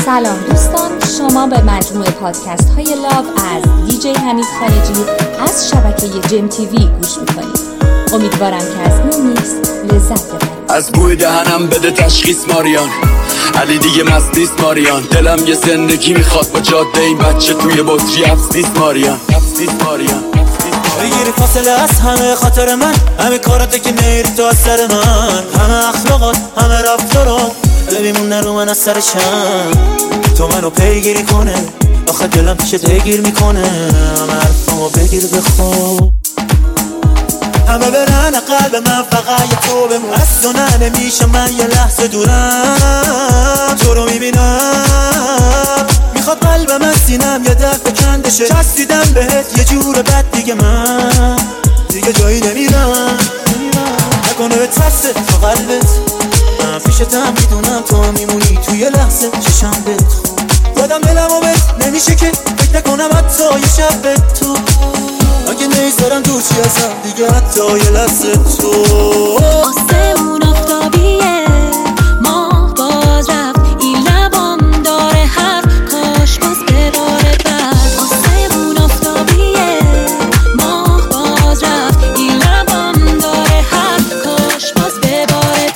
سلام دوستان، شما به مجموعه پادکست های لاو از دیجی حمید خارجی از شبکه جم تیوی گوش میکنید. امیدوارم که از این میکس لذت ببرید. از بوی دهنم بده تشخیص ماریان، علی دیگه مست نیست ماریان. دلم یه زندگی میخواد با جاده این بچه توی بطری حبس نیست ماریان. بگیری فاصله از همه خاطر من، همه کارات که میری تو از سر من، همه اخلاقات همه رفتارات بمیمونه رو من از سرشم. تو منو پیگیری کنه آخه دلم پیشه دگیر میکنه، همه حرفامو بگیر بخور، همه برن قلب من فقط یه تو بمون. از تو نمیشه من یه لحظه دورم، تو رو میبینم میخواد قلبم از سینم یه دفعه کنده شه. چسبیدم بهت یه جور بد دیگه من دیگه جایی نمیرم، نکنه به ترسه تو قلبت من پیشتم میدونم تو میمونی توی لحظه چشم بهت دادم دلمو بهت نمیشه که فکر نکنم حتی یه شب به تو اگه نیستارم دور چی ازم دیگه حتی یه لحظه تو. آسمون آفتابیه ماه باز رفت این لبام داره حرف کاش باز بباره بعد. آسمون آفتابیه ماه باز رفت این لبام داره حرف کاش باز بباره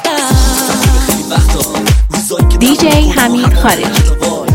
بعد. دیجی حمید خارجی.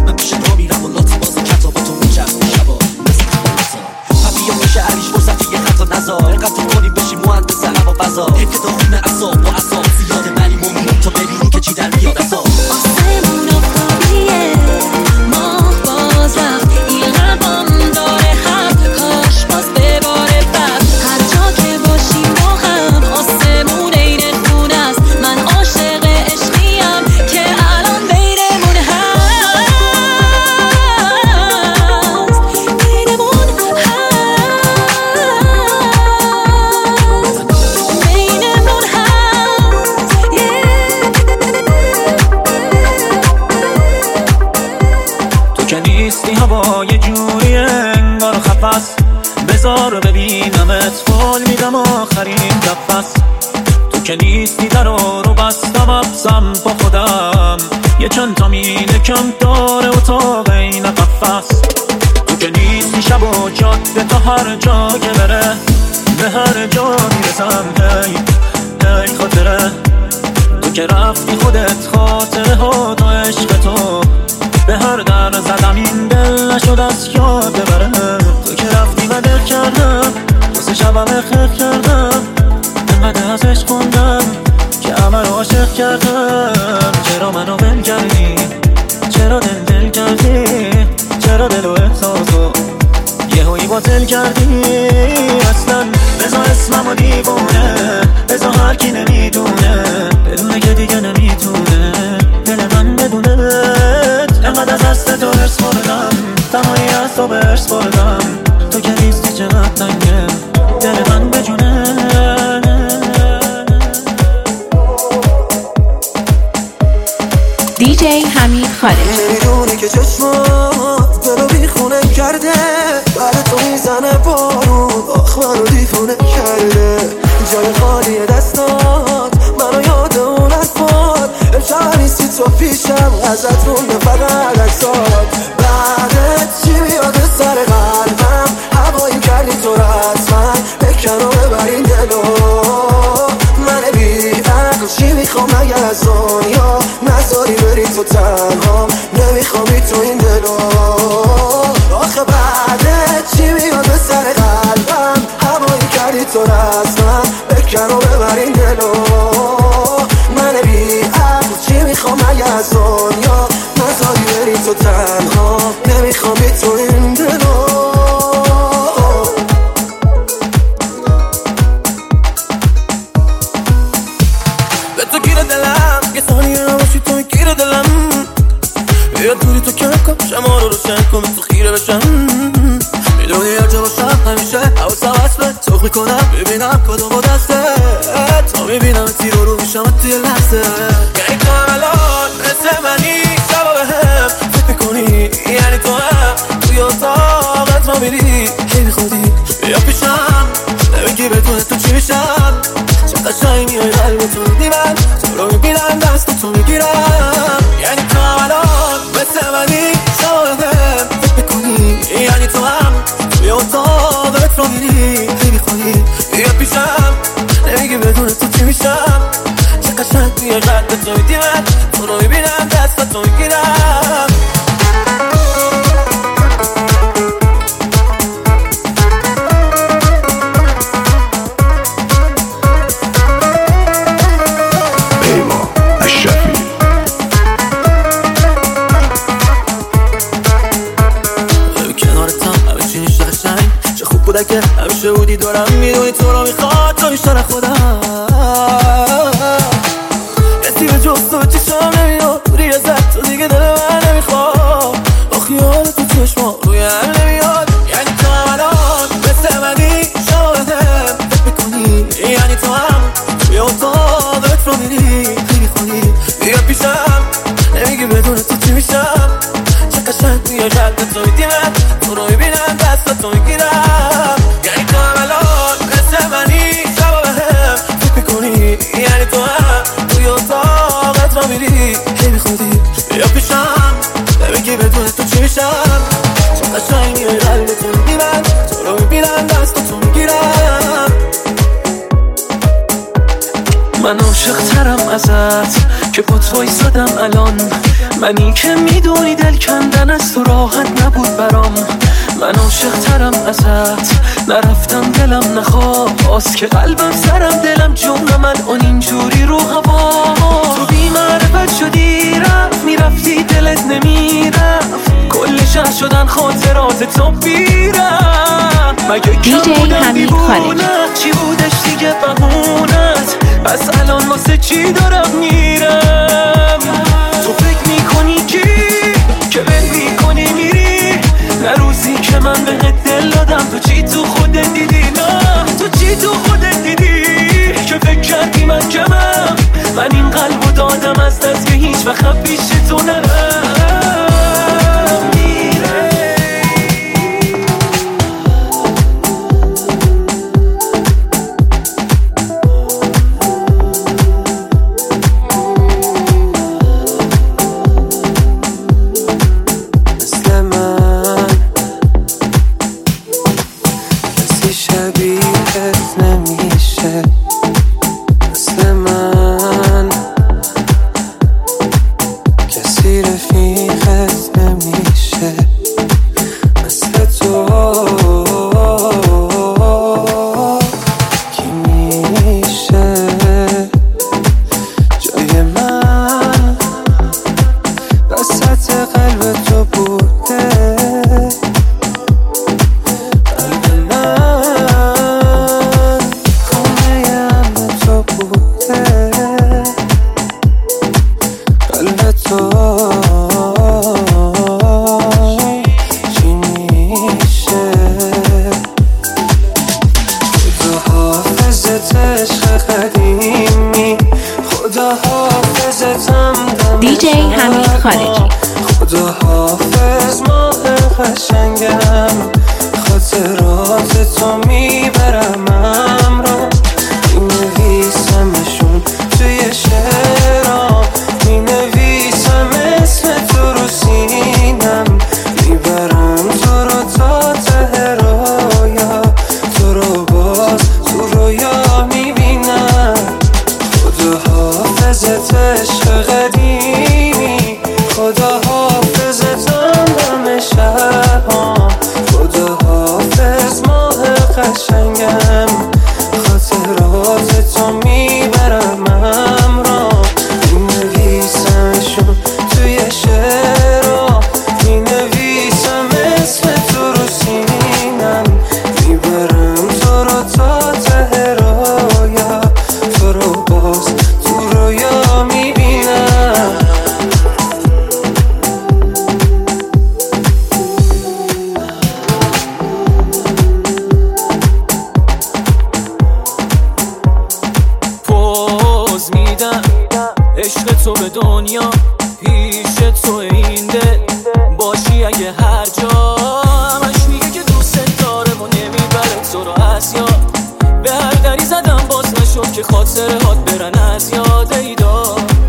بذار ببینمت فال میدم آخرین نفس. تو که نیستی در رو بستم افزم با خودم، یه چند تا مینه کم داره اتاق این قفص. تو که نیستی شب و جاده تا هر جا که بره به هر جا میرسم. هی خاطره تو که رفتی خودت خاطره ها تا عشق تو به هر در زدم این دل نشد از یاد ببره. تو که رفتی و دل کردم واسه شبم خیف کردم، انقدر ازش خوندم که همه رو عاشق کردم. چرا منو ول کردی، چرا دل کردی، چرا دل و احساسو یه هایی باطل کردی. اصلا بذار اسمم و دیوونه، بذار هر کی نمیدونه بدونه که دیگه نمیتونه دل من بدونه. انقدر از دست تو ارس بردم، تمایی از تو برس بردم، تو که نیستی چقدر تنگه دل من بجونه. دیجی حمید خارجی. نمیدونی که چشمات دلو بیخونه کرده، بعد تو میزنه بارون آخ منو دیفونه کرده. جای خالی دستات منو یاد اون حرفات، امشب نیستی تو پیشم ازت رونده فقط اکسات. بعدت چی میاد سر قلبم، هوایی کردی تو رسما بکن و ببرین دلو. من بی عقل چی میخوام اگر از دنیا نذاری بری تو تنها، نمیخوام تو این دلو. آخه بعدت چی میاد به سر قلبم، هوایی کردی تو رسما بکن و ببرین دلو. من بی عقل چی میخوام اگر از دنیا نذاری بری تو تنها، نمیخوام تو این دلو. به تو گیر دلم یه ثانیه نباشی تو گیر دلم، یا دوری تو کم کن شما رو روشن کن تو خیره بشم. میدونی هر جا باشم همیشه حواسم هست به تو میکنم ببینم کدوم با دسته تا میبینم تیر رو میشم توی لحظه. یعنی تو هم الان مثل منی شبا به هم فکر میکنی، یعنی تو هم توی اتاقت ما میری خیلی خودی بیا پیشم نمیگی بدون تو چی میشم. چه قشنگ میای قلب تو میدی من تو رو میبینم دست تو میگیرم. یعنی تو هم الان مثل منی قشنگی قلب تو میدی من تو رو میبینم دست تو میگیرم پیما اشرفی کنارتم همه چی میشه قشنگ چه خوب بوده که همیشه بودی دارم میدونی تو رو میخواد تو بیشتر خودم کسی به جز تو به چشم نمیاد دوری ازت تو دیگه دل من نمیخواد با خیال تو چشما روی هم نمیاد یعنی تو هم الان مثل منی شاهدم فکر میکنی یعنی تو هم توی اتاقت رو میری خیلی خونی بیا پیشم نمیگی بدون تو چی میشم چه قشنگ توی قلب تو میدی من تو رو میبینم دست تو میگیرم یعنی تو هم الان مثل منی شبا به هم فکر میکنی یعنی تو هم توی اتاقت رو میری خیلی خودی بیا پیشم نمیگی بدون تو چی میشم چه قشنگی قلب تو میدی من تو رو میبینم دست تو میگیرم من عاشق ترم ازت که با تو ایستادم الان منی که میدونی دل کندن از تو راحت نبود برام من عاشق ترم ازت نرفتم دلم نخواست که قلبم سرم دلم جون من اون اینجوری رو هوا تو بی معرفت شدی رفت میرفتی دلت نمیرفت کل شهر شدن خاطرات تو بیرم مگه کم بودم دیوونه چی بودش دیگه بهونت پس الان واسه چی دارم میرم تو فکر میکنی که ول میکنی میری نه روزی که من بهت دل دادم تو چی تو خودت دیدی نه تو چی تو خودت دیدی که فکر کردی من کمم من این قلبو دادم از دست که هیچ وقت پیش تو نرم دیجی حمید خارجی خدا حافظ ماه قشنگم خاطرات تو میبرم امرا مینویسمشون توی شعرام مینویسم اسم تو رو سینم میبرم تو رو تا ته رویا تو رو باز تو رویا میبینم خدا حافظت عشق قدیمی خدا حافظتم دم شبام خدا حافظ ماه قشنگم خاطرات تو میبرم امرا مینویسمشون توی شعرها مینویسم اسم تو رو سینم میبرم تو رو تا ته رویا تو رو باز تو رویا میبینم پوز میدم عشق تو به دنیا پیش تو این دل باشی اگه هر جا همش میگه که دوست داره و نمیبره تو رو از یاد به هر دری زدم باز نشد که خاطره هات برن از یاد ایدا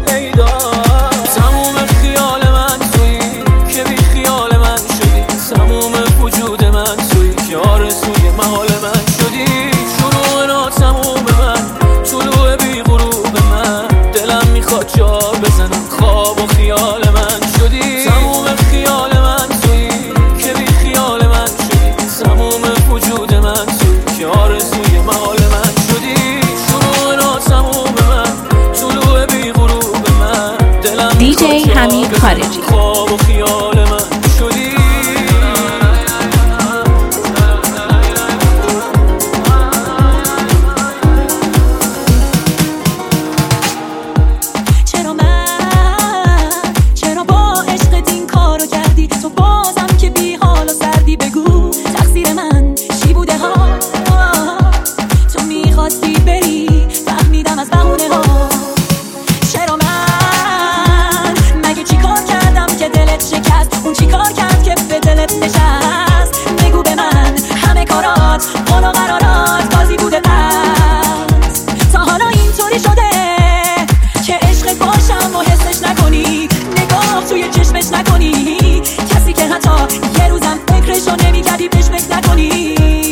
تموم خیال من توی که بی خیال من شدی تموم وجود من توی که آرزوی محال من شدی شروع ناتموم من طلوع بی غروب من دلم میخواد جا بزنم. خواب و خیال من شدی، تموم خیال من تویی که بی خیال من شدی، تموم وجود من تویی که آرزوی محال من شدی. شروع ناتموم من، طلوع بی غروب من، دلم دیجی حمید خارجی. خواب و خیال من شدی. چرا با عشقت این کارو کردی؟ تو بازم که بی حال و سردی، بگو تقصیر من چی بوده ها؟ تو میخواستی بری، فهمیدم از بهونه ها. چرا من مگه چی کار کردم که دلت شکست؟ اون چی کار کرد که به دلت نشست؟ بگو به من همه کارات قول و قرارات بازی بوده پس. تا حالا اینطوری شده که عشقت باشم و حسش نکنی، نگاه توی چشمش نکنی، کسی که حتی یه روزم فکرشو نمی‌کردی بهش فکر نکنی.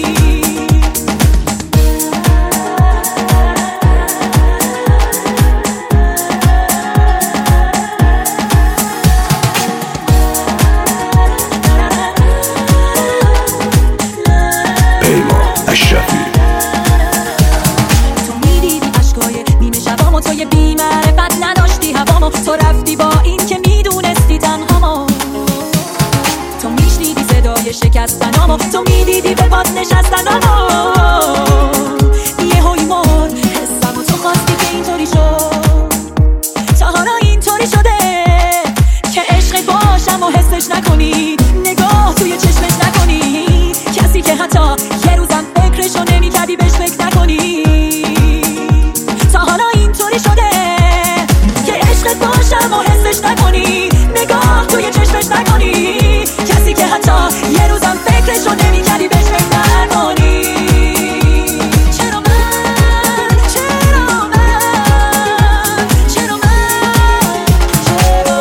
تو میدیدی عشقای نیمه شبامو، تو یه بی‌معرفت نداشتی هوامو، تو رفتی با این که میدونستی تنهامو، تو میشنیدی صدای شکستنامو، تو میدیدی به پات نشستنامو. یه هوی مرد حسمو، تو خواستی که اینطوری شد. تا حالا اینطوری شده که عشقت باشم و حسش نکنی، نگاه توی چشمش نکنی، کسی که حتی یه روزم فکرشو نمی‌کردی بهش فکر نکنی. تا حالا اینطوری شده که عشقت باشم و حسش نکنی، نگاه توی چشمش نکنی، کسی که حتی یه روزم فکرشو نمی‌کردی بهش فکر نکنی. چرا من، چرا من، چرا من، چرا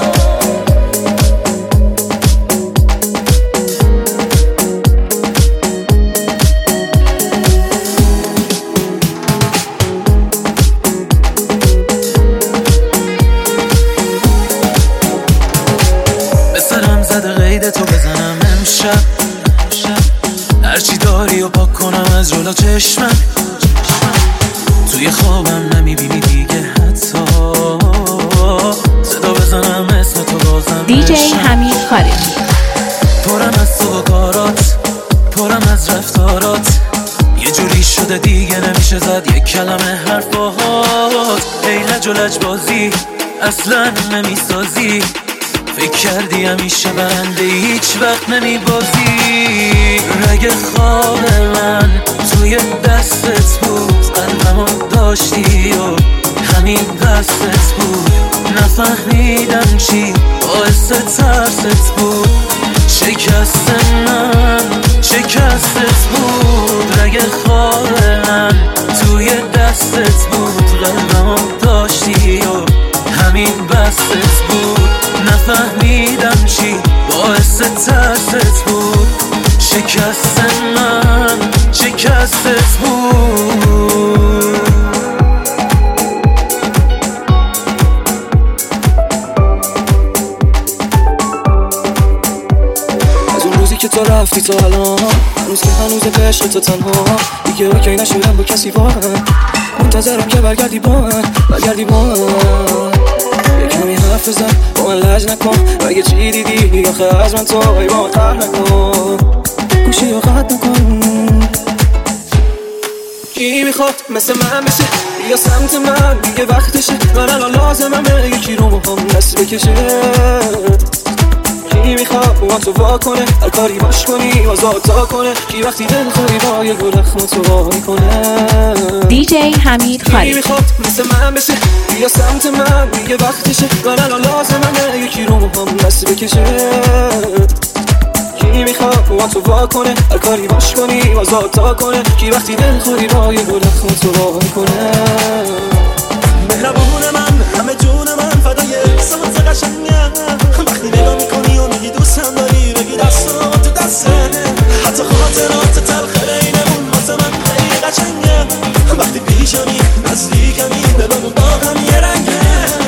به سرم زده قید تو بزنم امشب، هرچی داری و پاک کنم از جلو چشمم. توی خوابم نمیبینی دیگه حتی، صدا بزنم اسم تو بازم دیجی بشم. حمید خارجی. پرم از تو و کارات، پرم از رفتارات، یه جوری شده دیگه نمیشه زد یک کلمه حرف باهات. ای لج و لج بازی اصلا نمیسازی، فکر کردی همیشه برنده هیچ وقت نمیبازی. رگ خواب من توی دستت بود، قلبمو داشتی و همین دستت بود. نفهمیدم چی باعث ترست بود، شکست من شکستت بود. رگ خواب من توی دستت بود، قلبمو داشتی و همین بستت بود. نفهمیدم چی باعث ترست بود، شکست من شکستت بود. از اون روزی که تو رفتی تا الان، هنوز که هنوز به عشق تو تنها، دیگه اوکی نشدم با کسی واقعا. منتظرم که برگردی با من، برگردی با من. یه کمی حرف بزن با من، لج نکن، اگه چی دیدی آخه از من تو ای با من قهر نکن، گوشی رو قطع نکن. کی میخواد مثل من بشه یا سمت من، دیگه وقتشه، من الان لازممه یکی رو مهم دست بکشه. کی میخواد با تو وا کنه، هر کاری باش کنی آزاد تا کنه، کی وقتی دل خوری با یه گل اخم تو وای کنه. دیجی حمید کی خارجی. میخواد مثل من بشه یا سمت من، دیگه وقتشه، من الان لازممه یکی رو مهم دست بکشه. کی میخواد با تو وا کنه، هر کاری باش کنی آزاد تا کنه، کی وقتی دل خوری با یه گل اخم تو وای کنه. مهربون من، همه جون من، فدای احساس قشنگم. وقتی نگاه میکنی و میگی دوستم داری، بگی دستم تو دسته، حتی خاطرات تلخ بینمون واسه من خیلی قشنگه. وقتی پیشمی نزدیکمی، دلمون با هم یه رنگه.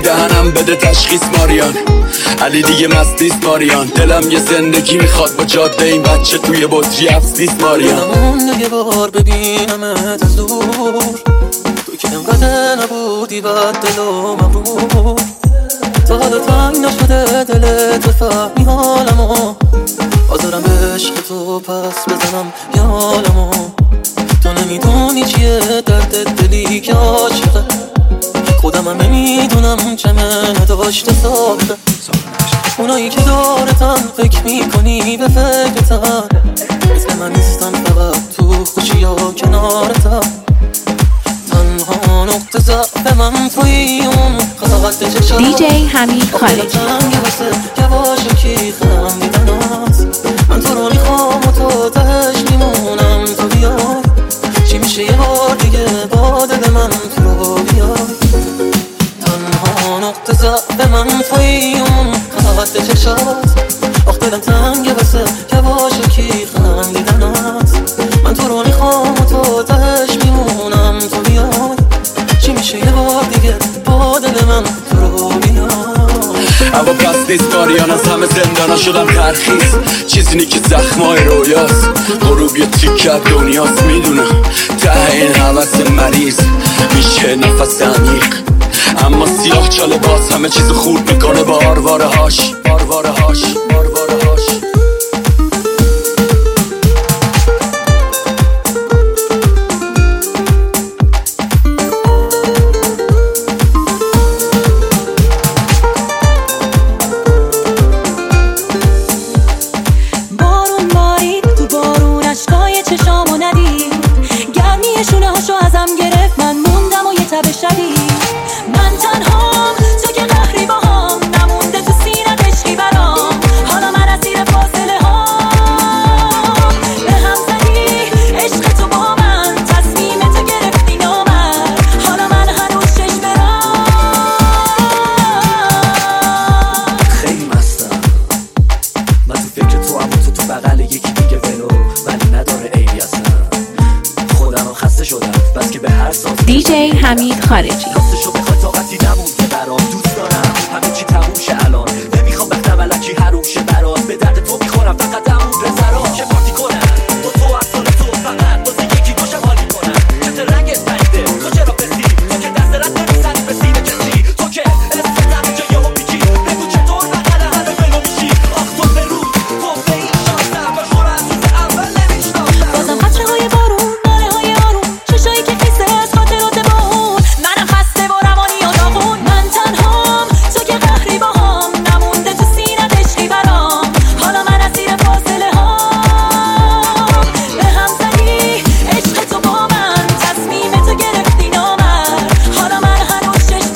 دهنم بده تشخیص ماریان. علی دیگه مست نیست ماریان. دلم یه زندگی میخواد با جاده این بچه توی بطری حبس نیست ماریان. دلمون یه بار ببینمت از دور، تو که انقدر نبودی بد دل و مبرور. تا حالا تنگ نشده دلت بفهمی حالمو، حاضرم به عشق تو پس بزنم یه حالمو. تو نمیدونی چیه درد دلی که عاشقه، خودم هم نمیدونم چمنه داشته ساخته. اونایی که دارتن فکر میکنی به فکرتن، مثل من نیستن فقط تو خوشی یا کنارتن. تنها نقطه ضعف من توی اون خط چشم دیجی حمید خالجی. یواشکی خندیدنات، من تو رو میخوام و تو تهش میمونم. تو بیای چی میشه یه بار دیگه با دل من تو رو بیای. تنها نقطه ضعف من توی اون خط چشات، آخ دلم تنگه واسه یواشکی خندیدنات. من تو رو میخوام و تو تهش میمونم. تو بیای چی میشه یه بار دیگه با دل من تو رو بیای. اما پس نیست ماریان، از همه زندانا شدم ترخیص. چیزی نی که زخمای رویاست، غروب یه تیکت دنیاست. میدونم ته این حوث مریض میشه نفس عمیق، اما سیاه چاله باز همه چیزو خورد میکنه با آرواره هاش. بارون بارید تو بارون اشکای چشامو ندید، گرمی شونه هاشو ازم گرفت، من موندم و یه تب شدید. من تنهام تو که قهری باهام، نمونده تو سینت عشقی برام. حالا من اسیر فاصله هام، به هم زدی عشق تو با من، تصمیم تو گرفتی نامرد. حالا من هنوز چشم برام. خیلی مستم من تو فکر تو، اما تو بغل یکی دیگه ولو، ولی نداره عیبی اصلا. خودم خسته شدم بس که به هر ساز دیجی حمید خالجی. راستشو بخوای طاقتی نمونده برام. دوست دارم همه چی تموم شه الان، نمیخوام وقتم علکی حروم شه برات. به درد تو میخورم فقط همون رزرات که پارتی کنم با تو از سال تو، فقط واسه یکی دوشم حالی کنم. چه رنگت پریده تو چرا بسی، تو که دست رد نمیزنی به سینه کسی، تو که اسم جا یهو میگی بگو چطور بغل همه منو میشی. آخ تو به رو تو به این شانسم و خور از روز اول نمیشناسم. بازم قطره های بارون، ناله های آروم، چشایی که خیسته از خاطرات با اون. منم خسته و روانی و داغون، من تنهام تو که قهری باهام، نمونده تو سینت عشقی برام. حالا من اسیر فاصله هام، به هم زدی عشق تو با من، تصمیم تو گرفتی نامرد. حالا من هنوز چشم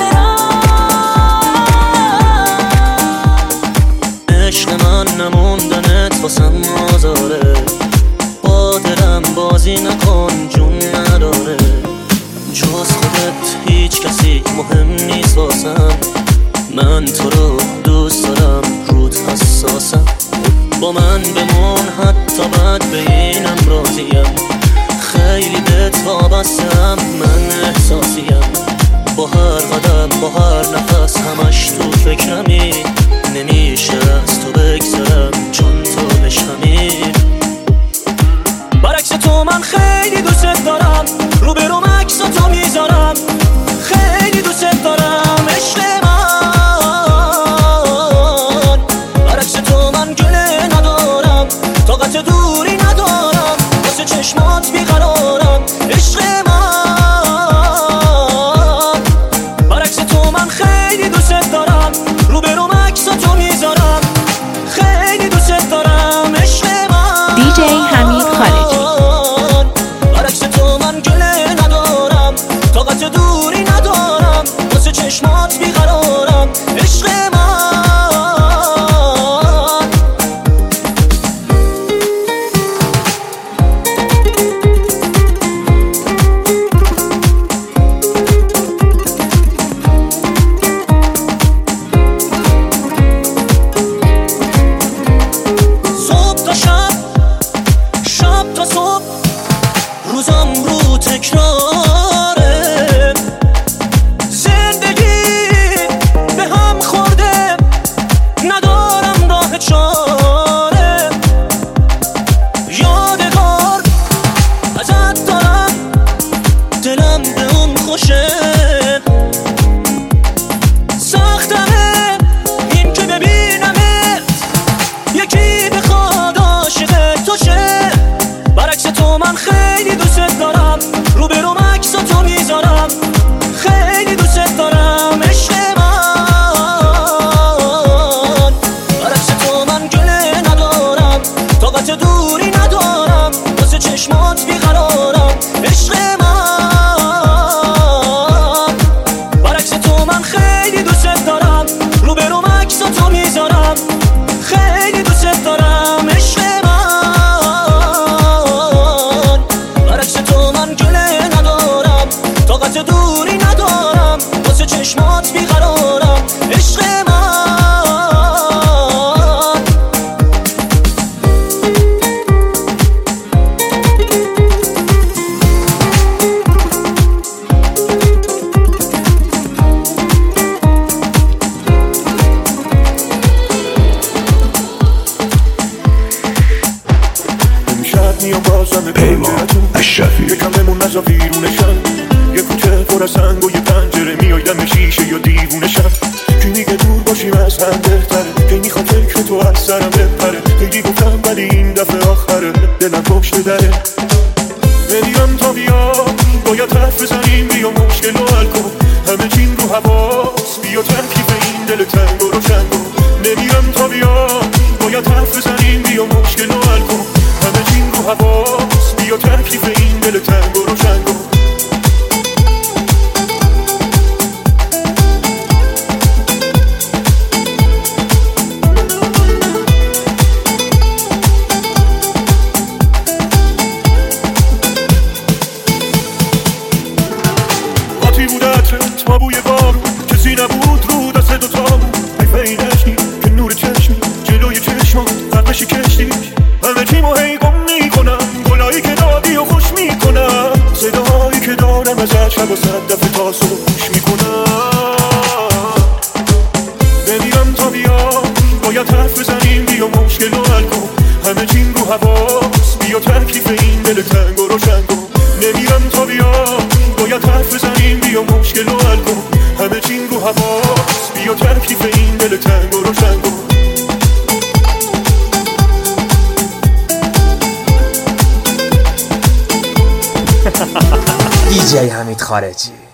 برام. عشق من نموندنت واسم آزاره، با دلم بازی نکن جون نداره. جز خودت هیچ کسی مهم نیست واسم، من تو رو دوست دارم رود حساسم. با من بمون حتی بعد به اینم راضیم، خیلی بهت وابستم من احساسیم. با هر قدم با هر نفس همش تو فکرمی، نمیشه از تو بگذرم چون تو بشمی. برعکس تو من خیلی دوست دارم، رو به روم عکس تو میذارم. خیلی دوست دارم عشق من، برعکس تو من گله ندارم، طاقت دوری ندارم، واسه چشمات بیقرارم عشق من. برعکس تو من خیلی دوست دارم، رو به روم عکس تو میذارم. خیلی دوست دارم عشق من. دیجی حمید خالجی. برعکس تو من گله ندارم، طاقت دوری ندارم، واسه چشمات بیقرارم عشق من. صبح تا شب، شب تا صبح، روزم رو تکراره. زندگی من خیلی دوست دارم، روبروم عکساتو میذارم، خیلی دوست دارم عشق من. برعکس تو من گله ندارم، طاقت دوری ندارم، واسه چشمات بیقرارم عشق من. برعکس تو من خیلی دوست دارم، روبروم عکساتو میذارم، خیلی دوست دارم عشق من. برعکس تو من گله ندارم، طاقت دوری ندارم، واسه چشمات بیقرارم عشق من. یکم بمون نزا بیرونشم، یه کوچه پر از سنگ و یه پنجره میای دم شیشه یا دیوونشم. کی میگه دور باشیم از هم بهتره، کی میخوام فکر تو از سرم بپره. خیلی گفتم ولی این دفعه آخره، دلم پشت دره. نمیرم تا بیا باید حرف بزنیم، بیا مشکل رو حل کن، همه چین رو حواس، بیا ترکیب این دل تنگ و روشن کن. نمیرم تا بیا باید حرف بزنیم، بیا مشکل رو حل کن، همه چین رو حواس، بیا ترکیب این دل تنگ و روشن کن. قاطی بود عطرت ما بوی بارون، کسی نبود رو دست دوتامون. حیفه این عشقی که نور چشمی جلوی چشمان قربشی کشتی. همه چیمو هی گم میکنم، گلایی که دادی و خوش میکنم، صدایی که دارم ازت شب و صد دفعه تا صبح گوش میکنم. نمیرم تا بیا باید حرف بزنیم، بیا مشکل رو حل کن، همه چین رو حواس، بیا تکلیف این دل تنگ و روشن کن. نمیرم تا بیا باید حرف بزنیم، بیا مشکل رو حل کن، همه چین رو حواس، بیا تکلیف این دل تنگ و روشن کن. دیجی حمید خارجی.